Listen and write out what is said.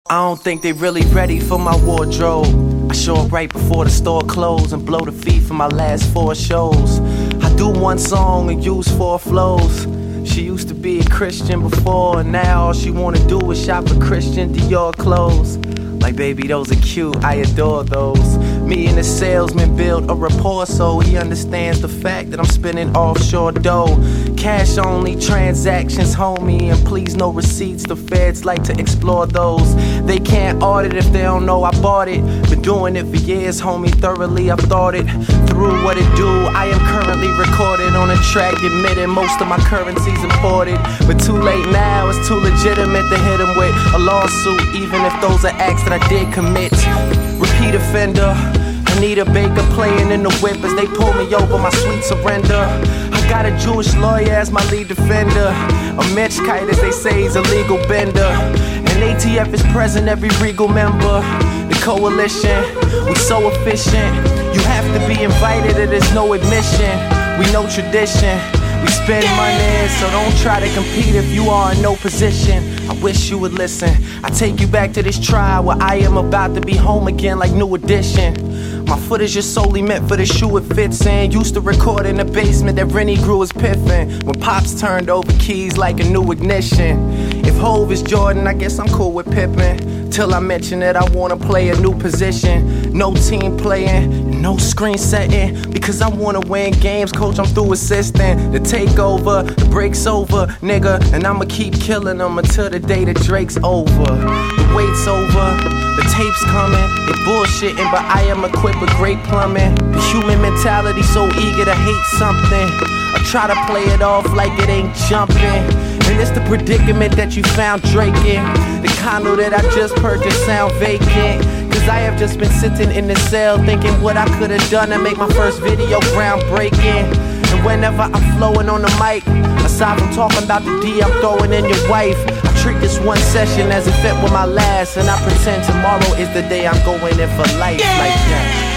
I don't think they really ready for my wardrobe. I show up right before the store close and blow the fee for my last 4 shows. I do one song and use 4 flows. She used to be a Christian before, and now all she wanna do is shop for Christian Dior clothes. Like, baby, those are cute, I adore those. Me and the salesman build a rapport so he understands the fact that I'm spending offshore dough. Cash only transactions, homie, and please no receipts. The feds like to explore those. They can't audit if they don't know I bought it. Been doing it for years, homie, thoroughly I've thought it through what it do. I am currently recorded on a track, admitting most of my currency's imported. But too late now, it's too legitimate to hit them with a lawsuit, even if those are acts that I did commit. Repeat offender, Anita Baker playing in the whip as they pull me over my sweet surrender. I got a Jewish lawyer as my lead defender. A Mitchkite, as they say, is a legal bender. And ATF is present, every regal member. The coalition, we so efficient. You have to be invited or there's no admission. We know tradition, we spend money, so don't try to compete if you are in no position. I wish you would listen. I take you back to this trial where I am about to be home again like New Edition. My footage is solely meant for the shoe it fits in. Used to record in the basement that Rennie grew his piffin'. When Pops turned over keys like a new ignition. If Hove is Jordan, I guess I'm cool with Pippen. Till I mention that I wanna play a new position. No team playing, no screen setting. Because I wanna win games, coach, I'm through assisting. The takeover, the break's over, nigga. And I'ma keep killing them until the day that Drake's over. The wait's over, the tape's coming. They bullshitting, but I am equipped with great plumbing. The human mentality so eager to hate something. I try to play it off like it ain't jumping. And it's the predicament that you found Drake in. The condo that I just purchased sound vacant. Cause I have just been sitting in the cell thinking what I could've done to make my first video groundbreaking. And whenever I'm flowing on the mic, aside from talking about the D I'm throwing in your wife, I treat this one session as if it were my last. And I pretend tomorrow is the day I'm going in for life like that.